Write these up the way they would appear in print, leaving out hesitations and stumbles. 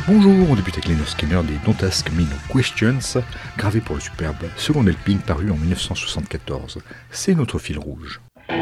Bonjour, on débute avec les No Skinner des Don't Ask Me No Questions, gravé pour le superbe Second Helping paru en 1974. C'est notre fil rouge.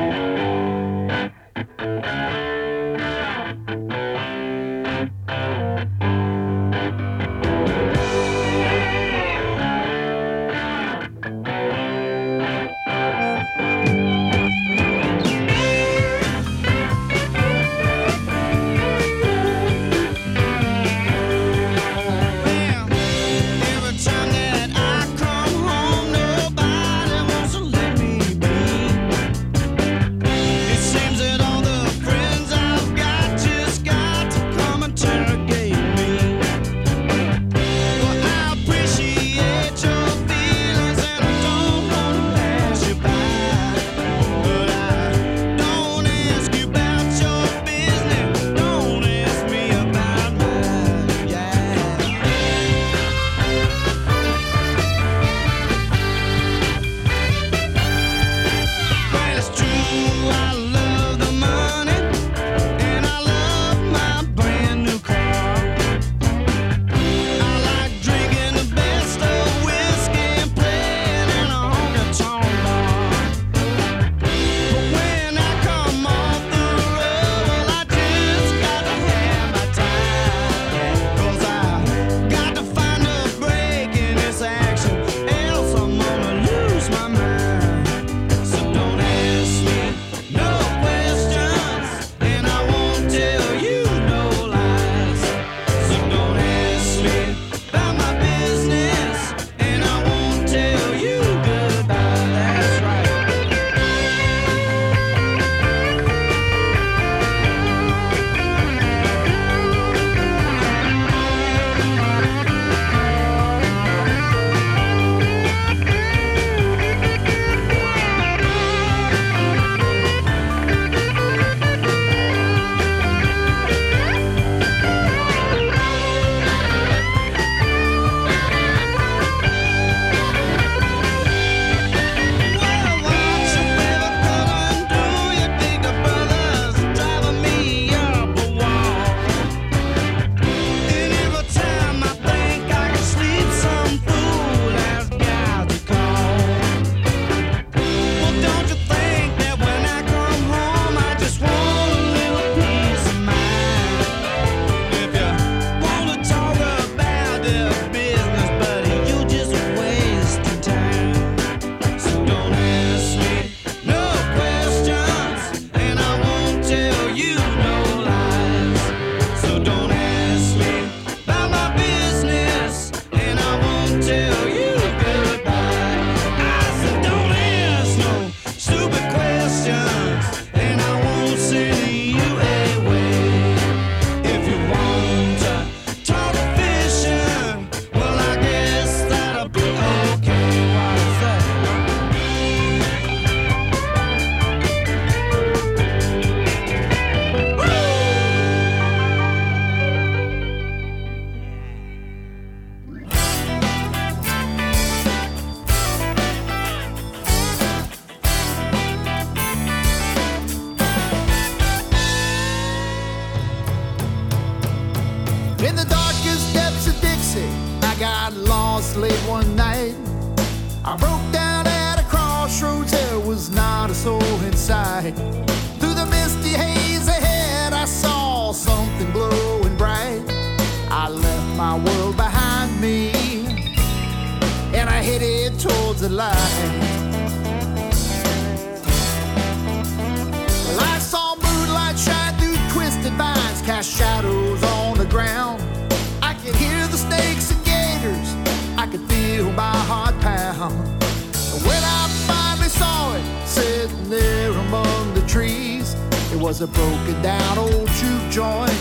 A broken down old juke joint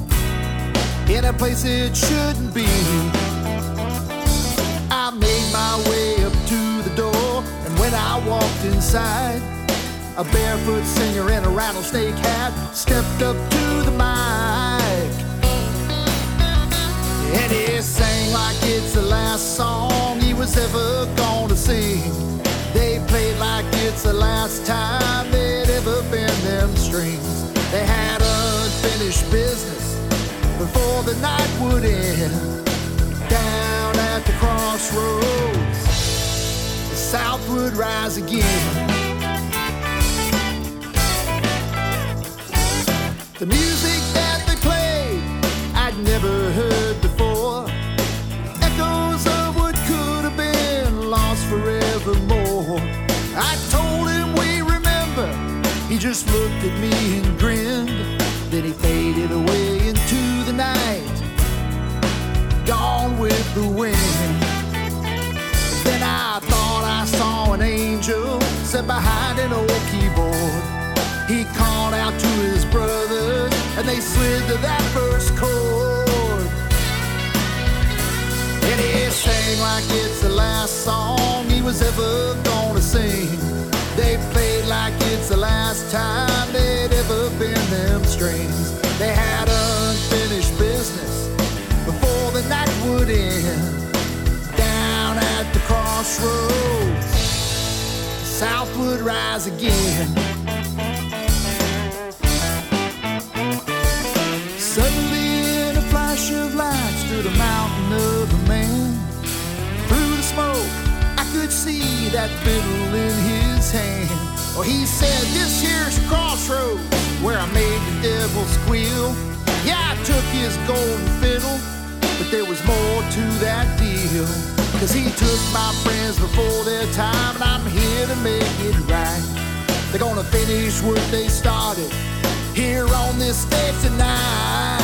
in a place it shouldn't be. I made my way up to the door, and when I walked inside, a barefoot singer in a rattlesnake hat stepped up to the mic, and he sang like it's the last song he was ever gonna sing. They played like it's the last time they'd ever bend them strings. They had unfinished business before the night would end. Down at the crossroads, the South would rise again. The music that they played I'd never heard before, echoes of what could have been lost forevermore. I told him we remember, he just looked at me and grinned. Then he faded away into the night, gone with the wind. Then I thought I saw an angel sit behind an old keyboard. He called out to his brothers and they slid to that first chord. And he sang like it's the last song he was ever gonna sing. They played like it's the last time they'd ever been them strings. They had unfinished business before the night would end. Down at the crossroads, the South would rise again. Suddenly in a flash of light stood a mountain of a man. Through the smoke I could see that fiddle in his hand. Oh, he said, this here's a crossroads where I made the devil squeal. Yeah, I took his golden fiddle, but there was more to that deal. Cause he took my friends before their time, and I'm here to make it right. They're gonna finish what they started here on this stage tonight.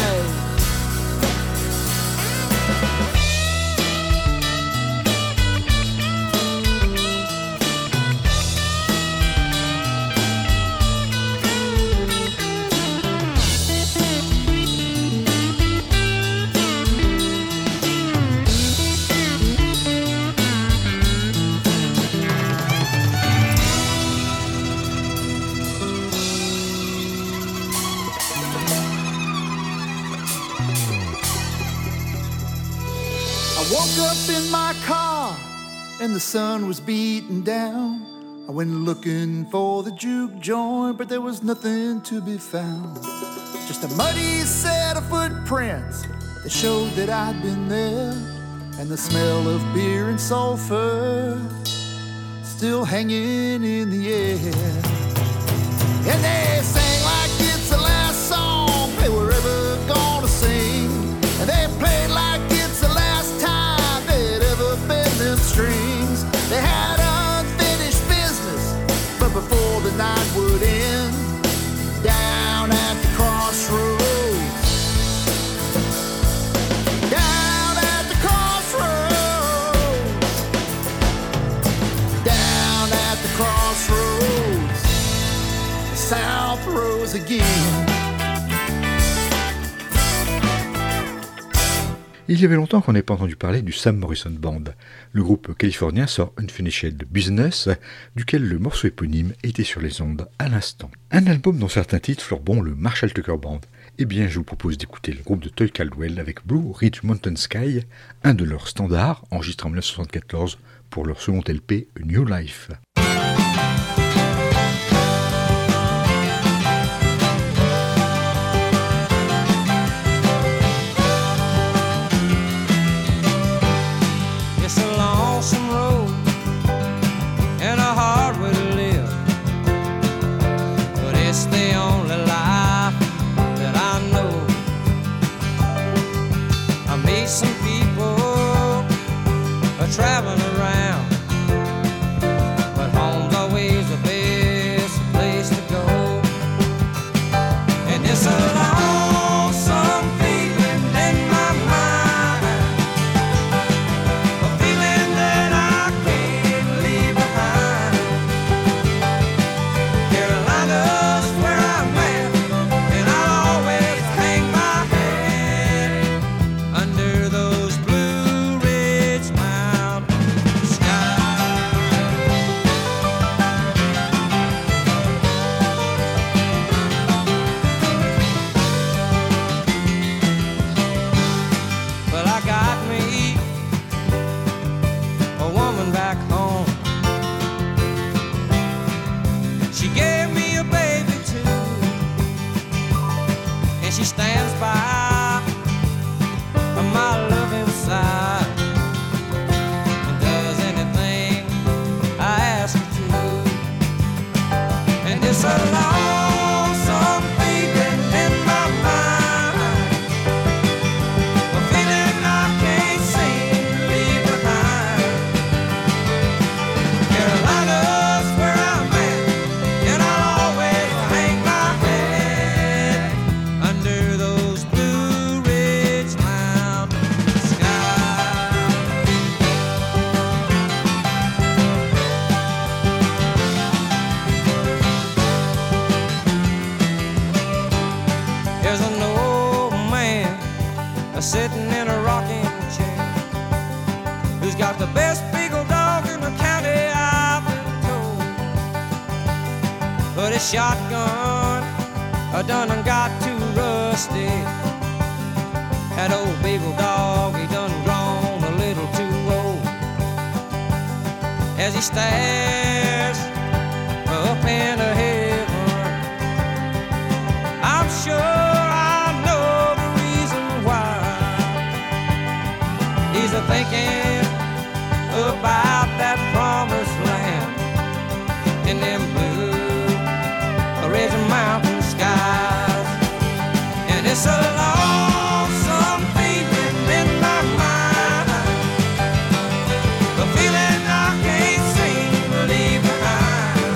Woke up in my car and the sun was beating down. I went looking for the juke joint, but there was nothing to be found. Just a muddy set of footprints that showed that I'd been there, and the smell of beer and sulfur still hanging in the air. And they sang like it's the last song they were ever gonna sing, and they played like it's the last time they'd ever been them strings. They had unfinished business, but before the night would end, down at the crossroads, down at the crossroads, down at the crossroads, the South rose again. Il y avait longtemps qu'on n'avait pas entendu parler du Sam Morrison Band. Le groupe californien sort Unfinished Business, duquel le morceau éponyme était sur les ondes à l'instant. Un album dont certains titres fleurent bon le Marshall Tucker Band. Eh bien, je vous propose d'écouter le groupe de Toy Caldwell avec Blue Ridge Mountain Sky, un de leurs standards, enregistré en 1974 pour leur second LP A New Life. Traveling around, but home's always the best place to go. And it's a lonesome feeling in my mind, a feeling that I can't leave behind. Carolina's where I'm at, and I'll always hang my hat under those Blue Ridge Mountains. the shotgun done got too rusty. That old beagle dog, he done grown a little too old. As he stares up into heaven, I'm sure I know the reason why. He's a-thinking about that promised land in them blue ridge mountain skies. And it's a lonesome feeling in my mind, the feeling I can't seem to leave behind.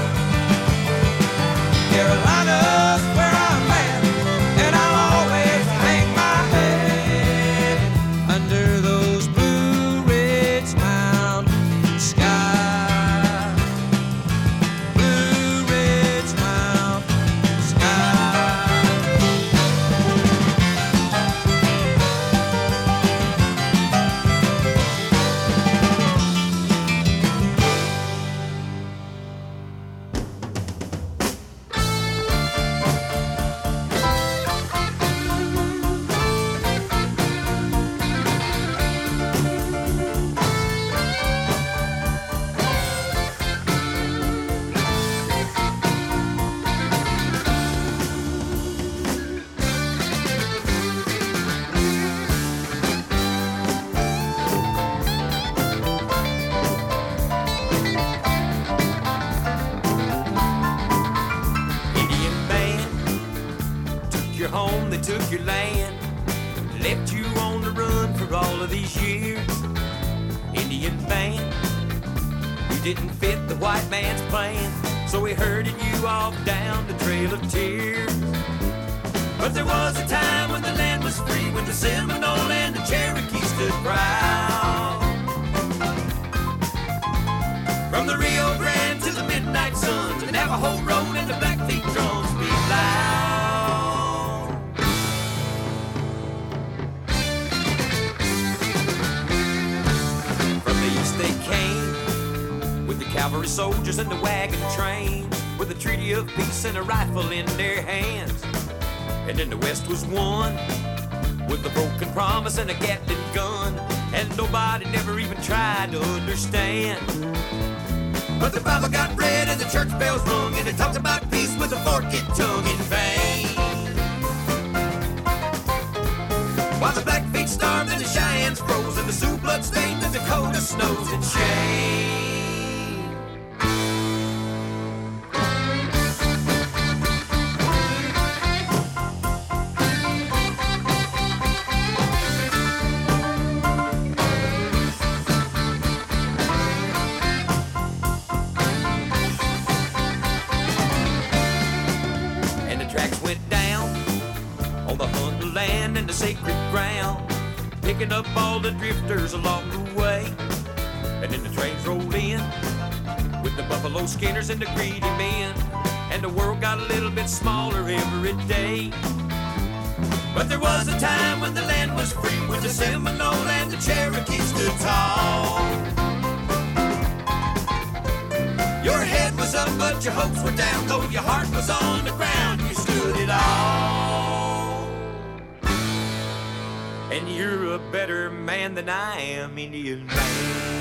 Carolina's where I'm at, and I'll always hang my head under those blue ridge mountain skies. Blue ridge mountain skies. Indian band took your home, they took your land, left you on the run for all of these years. Indian band, you didn't fit the white man's plan, so we herded you off down the Trail of Tears. But there was a time when the land was free, when the Seminole and the Cherokee stood proud. From the Rio Grande to the midnight sun, the Navajo Road and the Blackfeet drums beat loud. From the east they came, with the cavalry soldiers and the wagon train, with a treaty of peace and a rifle in their hands. And then the west was one, with a broken promise and a Gatling gun, and nobody never even tried to understand. But the Bible got read and the church bells rung, and it talked about peace with a forked tongue in vain. While the Blackfeet starved and the Cheyennes froze, and the Sioux blood stained the Dakota snows in shame. And the tracks went down on the Hunter land and the sacred ground, picking up all the drifters along the way. And then the trains rolled in with the buffalo skinners and the greedy men, and the world got a little bit smaller every day. But there was a time when the land was free, when the Seminole and the Cherokee stood tall. Your head was up, but your hopes were down, though your heart was on the ground, you stood it all. And you're a better man than I am, Indian man.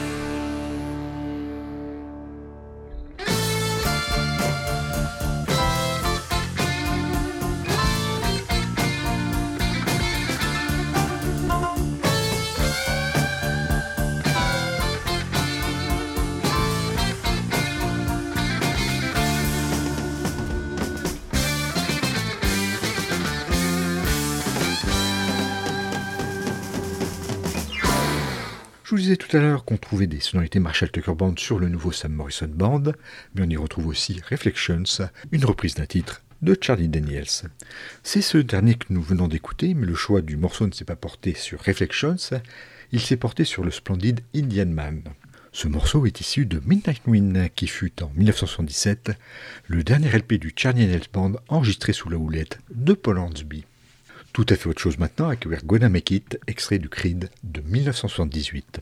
Je vous disais tout à l'heure qu'on trouvait des sonorités Marshall Tucker Band sur le nouveau Sam Morrison Band, mais on y retrouve aussi Reflections, une reprise d'un titre de Charlie Daniels. C'est ce dernier que nous venons d'écouter, mais le choix du morceau ne s'est pas porté sur Reflections, il s'est porté sur le splendide Indian Man. Ce morceau est issu de Midnight Wind, qui fut en 1977 le dernier LP du Charlie Daniels Band enregistré sous la houlette de Paul Hornsby. Tout à fait autre chose maintenant avec We're Gonna Make It, extrait du Creed de 1978.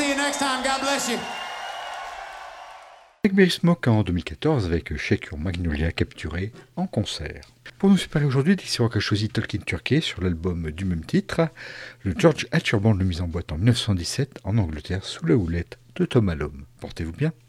see you next time. God bless you. Blackberry Smoke en 2014 avec Shake Your Magnolia capturé en concert. Pour nous séparer aujourd'hui, Dixie Rock a choisi Talking Turkey sur l'album du même titre. Le George Hatcher Band le mis en boîte en 1917 en Angleterre sous la houlette de Tom Allom. Portez-vous bien.